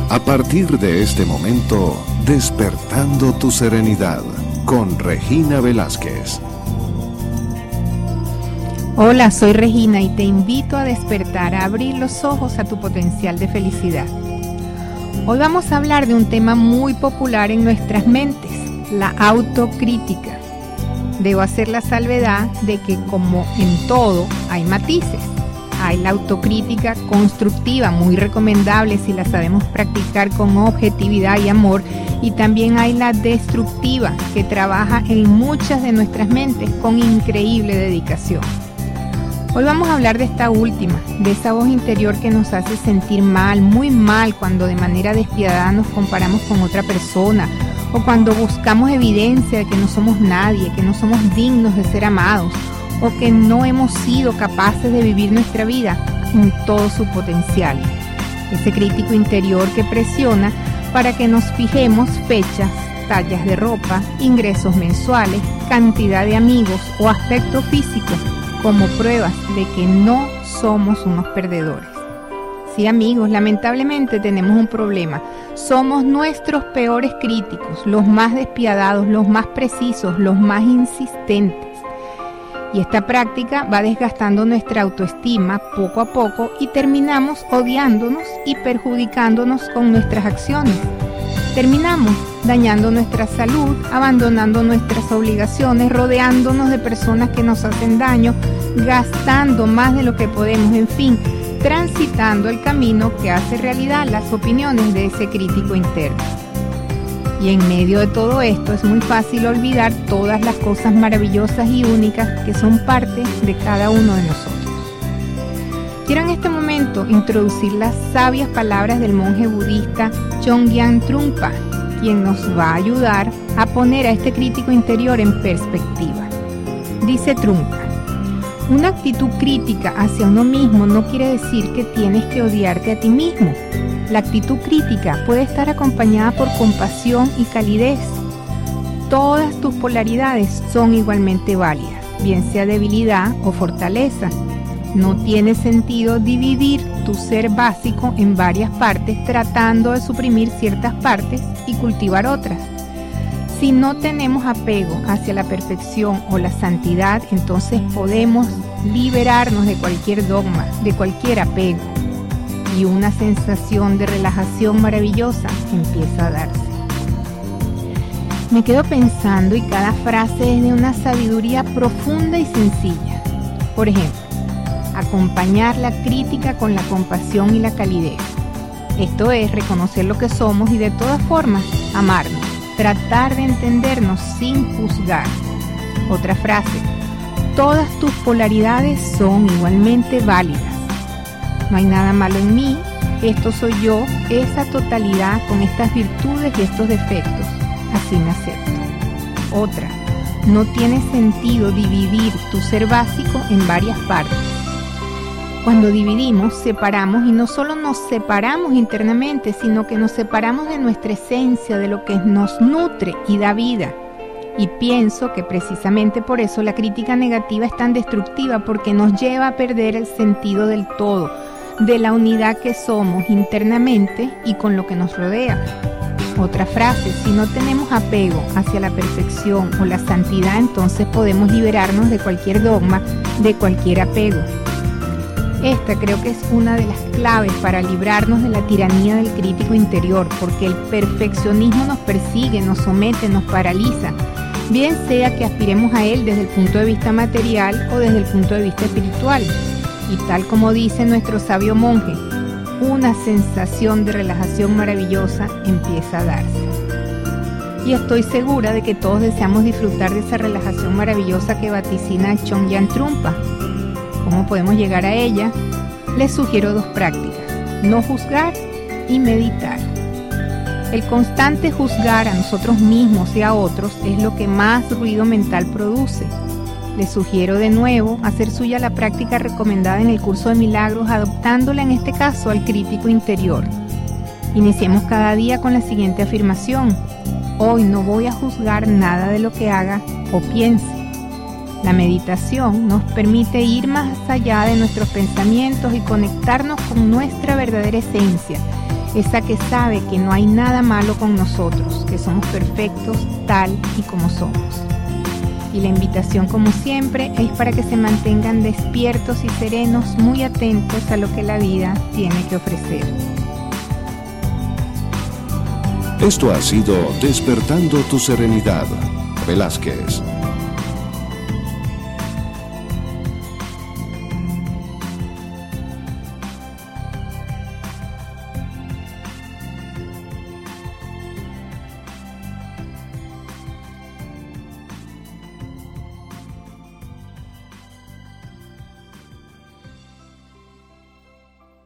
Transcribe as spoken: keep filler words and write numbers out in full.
A partir de este momento, Despertando tu Serenidad, con Regina Velázquez. Hola, soy Regina y te invito a despertar, a abrir los ojos a tu potencial de felicidad. Hoy vamos a hablar de un tema muy popular en nuestras mentes, la autocrítica. Debo hacer la salvedad de que, como en todo, hay matices. Hay la autocrítica constructiva, muy recomendable si la sabemos practicar con objetividad y amor, y también hay la destructiva, que trabaja en muchas de nuestras mentes con increíble dedicación. Hoy vamos a hablar de esta última, de esa voz interior que nos hace sentir mal, muy mal, cuando de manera despiadada nos comparamos con otra persona, o cuando buscamos evidencia de que no somos nadie, que no somos dignos de ser amados, o que no hemos sido capaces de vivir nuestra vida en todo su potencial. Ese crítico interior que presiona para que nos fijemos fechas, tallas de ropa, ingresos mensuales, cantidad de amigos o aspecto físico como pruebas de que no somos unos perdedores. Sí, amigos, lamentablemente tenemos un problema. Somos nuestros peores críticos, los más despiadados, los más precisos, los más insistentes. Y esta práctica va desgastando nuestra autoestima poco a poco y terminamos odiándonos y perjudicándonos con nuestras acciones. Terminamos dañando nuestra salud, abandonando nuestras obligaciones, rodeándonos de personas que nos hacen daño, gastando más de lo que podemos, en fin, transitando el camino que hace realidad las opiniones de ese crítico interno. Y en medio de todo esto es muy fácil olvidar todas las cosas maravillosas y únicas que son parte de cada uno de nosotros. Quiero en este momento introducir las sabias palabras del monje budista Chögyam Trungpa, quien nos va a ayudar a poner a este crítico interior en perspectiva. Dice Trungpa: una actitud crítica hacia uno mismo no quiere decir que tienes que odiarte a ti mismo. La actitud crítica puede estar acompañada por compasión y calidez. Todas tus polaridades son igualmente válidas, bien sea debilidad o fortaleza. No tiene sentido dividir tu ser básico en varias partes tratando de suprimir ciertas partes y cultivar otras. Si no tenemos apego hacia la perfección o la santidad, entonces podemos liberarnos de cualquier dogma, de cualquier apego. Y una sensación de relajación maravillosa empieza a darse. Me quedo pensando y cada frase es de una sabiduría profunda y sencilla. Por ejemplo, acompañar la crítica con la compasión y la calidez. Esto es reconocer lo que somos y de todas formas amarnos, tratar de entendernos sin juzgar. Otra frase: todas tus polaridades son igualmente válidas. No hay nada malo en mí, esto soy yo, esa totalidad con estas virtudes y estos defectos, así me acepto. Otra: no tiene sentido dividir tu ser básico en varias partes. Cuando dividimos, separamos, y no solo nos separamos internamente, sino que nos separamos de nuestra esencia, de lo que nos nutre y da vida. Y pienso que precisamente por eso la crítica negativa es tan destructiva, porque nos lleva a perder el sentido del todo, de la unidad que somos internamente y con lo que nos rodea. Otra frase: si no tenemos apego hacia la perfección o la santidad, entonces podemos liberarnos de cualquier dogma, de cualquier apego. Esta creo que es una de las claves para librarnos de la tiranía del crítico interior, porque el perfeccionismo nos persigue, nos somete, nos paraliza, bien sea que aspiremos a él desde el punto de vista material o desde el punto de vista espiritual. Y tal como dice nuestro sabio monje, una sensación de relajación maravillosa empieza a darse. Y estoy segura de que todos deseamos disfrutar de esa relajación maravillosa que vaticina Chögyam Trungpa. ¿Cómo podemos llegar a ella? Les sugiero dos prácticas: no juzgar y meditar. El constante juzgar a nosotros mismos y a otros es lo que más ruido mental produce. Les sugiero de nuevo hacer suya la práctica recomendada en el curso de milagros, adoptándola en este caso al crítico interior. Iniciemos cada día con la siguiente afirmación: hoy no voy a juzgar nada de lo que haga o piense. La meditación nos permite ir más allá de nuestros pensamientos y conectarnos con nuestra verdadera esencia, esa que sabe que no hay nada malo con nosotros, que somos perfectos tal y como somos. Y la invitación, como siempre, es para que se mantengan despiertos y serenos, muy atentos a lo que la vida tiene que ofrecer. Esto ha sido Despertando tu Serenidad. Velázquez.